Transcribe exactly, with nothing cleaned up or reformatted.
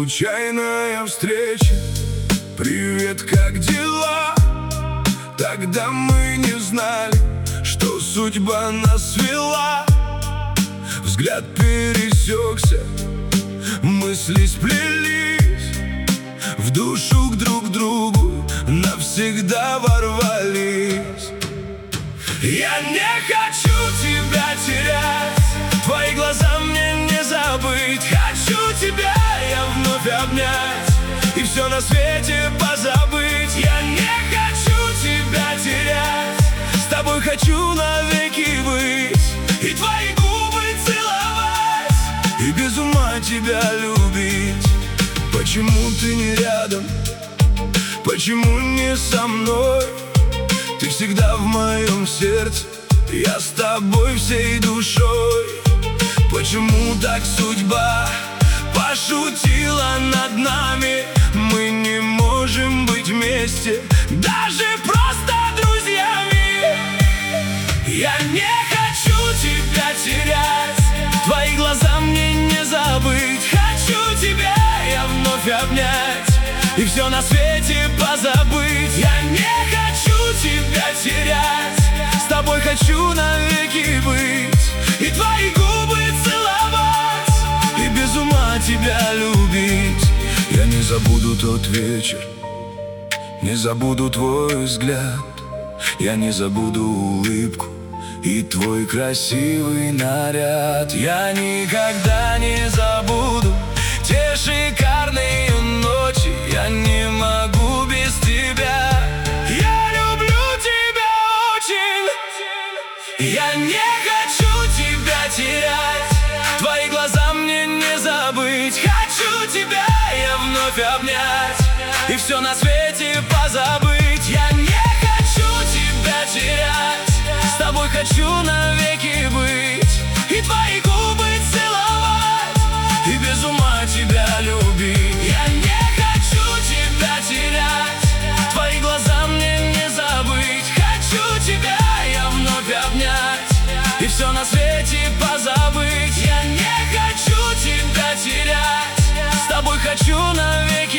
случайная встреча. Привет, как дела? Тогда мы не знали, что судьба нас свела. Взгляд пересекся, мысли сплелись, в душу к друг другу навсегда ворвались. Я не хочу тебя терять, твои глаза мне не забыть. Хочу тебя я вновь обнять и все на свете позабыть. Я не хочу тебя терять, с тобой хочу навеки быть, и твои губы целовать, и без ума тебя любить. Почему ты не рядом? Почему не со мной? Ты всегда в моем сердце, я с тобой всей душой. Почему так судьба пошутила над нами? Мы не можем быть вместе, даже просто друзьями. Я не хочу тебя терять, твои глаза мне не забыть. Хочу тебя я вновь обнять и все на свете позабыть. Я не хочу тебя терять, с тобой хочу навеки быть, и твои губы целовать, и без ума тебя любить. Я не забуду тот вечер, не забуду твой взгляд, я не забуду улыбку и твой красивый наряд. Я никогда не забуду те шикарные ночи, я не могу без тебя. Я люблю тебя очень, я не хочу тебя терять, твои глаза мне не забыть. Хочу тебя я вновь обнять и все на свете позабыть. Я не хочу тебя терять, с тобой хочу навеки быть, и твои губы целовать, и без ума тебя любить. Я не хочу тебя терять, твои глаза мне не забыть. Хочу тебя я вновь обнять и все на свете позабыть. Я не хочу тебя терять, с тобой хочу навеки